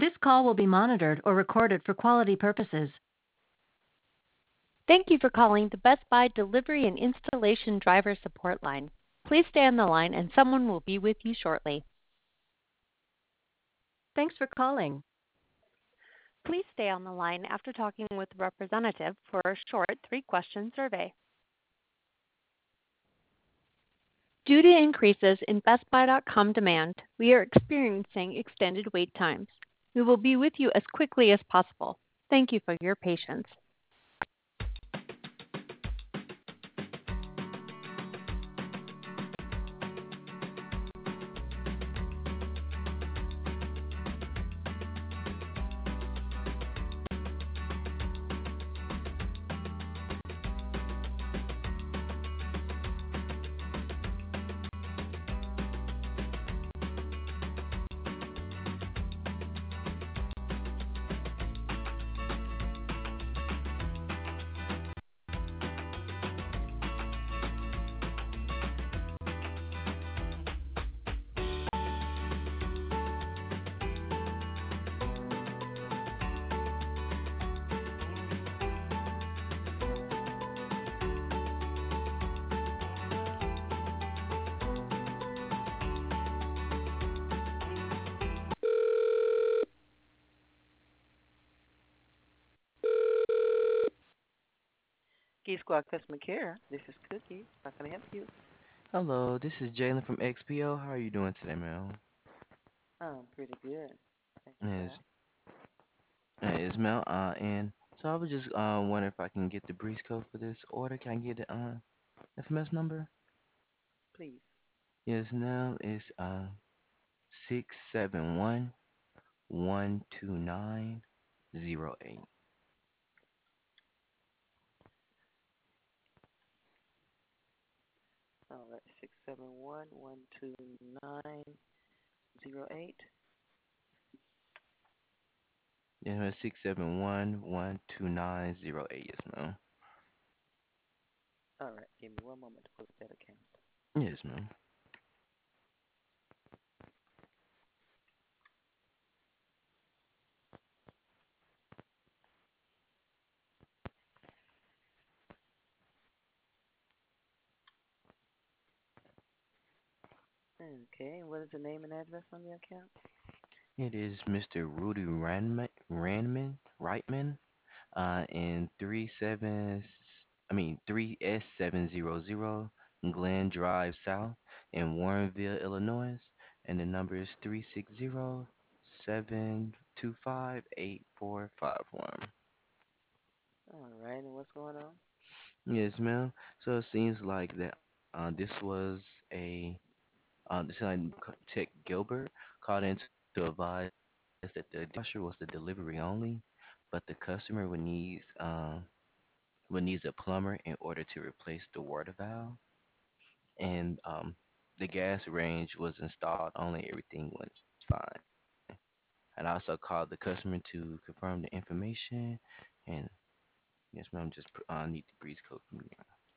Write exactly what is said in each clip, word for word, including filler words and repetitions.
This call will be monitored or recorded for quality purposes. Thank you for calling the Best Buy Delivery and Installation Driver Support Line. Please stay on the line and someone will be with you shortly. Thanks for calling. Please stay on the line after talking with a representative for a short three-question survey. Due to increases in Best Buy dot com demand, we are experiencing extended wait times. We will be with you as quickly as possible. Thank you for your patience. Geek Squad Customer Care. This is Cookie. How can I help you? Hello, this is Jalen from X P O. How are you doing today, man? I'm pretty good. Thank you for Yes, asking. yes, Mel. Uh, and so I was just uh wondering if I can get the breeze code for this order. Can I get the uh F M S number? Please. Yes, now it's uh six seven one one two nine zero eight. All right. Six seven one one two nine zero eight. Yeah, it's six seven one one two nine zero eight. Yes, ma'am. All right. Give me one moment to pull up that account. Yes, ma'am. Okay. What is the name and address on the account? It is Mister Rudy Ranman, Ranman, Reitman. Uh, in three seven, I mean three S seven zero zero Glen Drive South in Warrenville, Illinois, and the number is three six zero seven two five eight four five one. All right. And what's going on? Yes, ma'am. So it seems like that uh, this was a uh, this like Tech Gilbert called in to advise that the dishwasher was the delivery only, but the customer would need um would needs a plumber in order to replace the water valve. And um, the gas range was installed only. Everything went fine. And I also called the customer to confirm the information. And yes, ma'am, just uh, need the breeze code from you.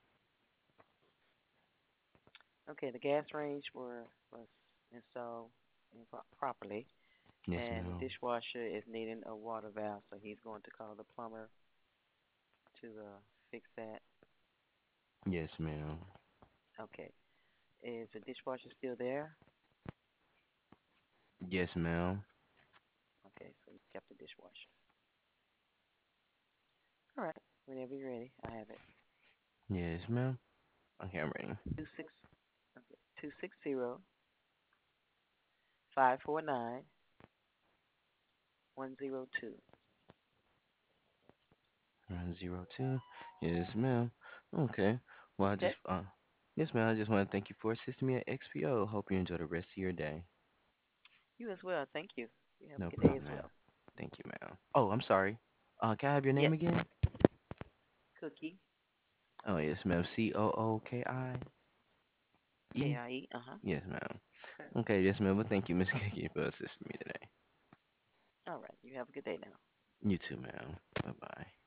Okay. The gas range were was installed impo- properly, Yes, and the ma'am. dishwasher is needing a water valve, so he's going to call the plumber to uh, fix that. Yes, ma'am. Okay. Is the dishwasher still there? Yes, ma'am. Okay. So you kept the dishwasher. All right. Whenever you're ready, I have it. Yes, ma'am. Okay, I'm ready. Two six. Okay. Two six zero five four nine one zero two. Round zero two. Yes, ma'am. Okay. Well, I Okay. just uh, yes, ma'am. I just want to thank you for assisting me at X P O. Hope you enjoy the rest of your day. You as well. Thank you. You have a No good day as problem, ma'am. well. Thank you, ma'am. Oh, I'm sorry. Uh, can I have your name Yes. again? Cookie. Oh, yes, ma'am. C O O K I K E. I E. Uh huh. Yes, ma'am. Okay, yes, ma'am. Well, thank you, Miss Kiki, for assisting me today. All right. You have a good day now. You too, ma'am. Bye bye.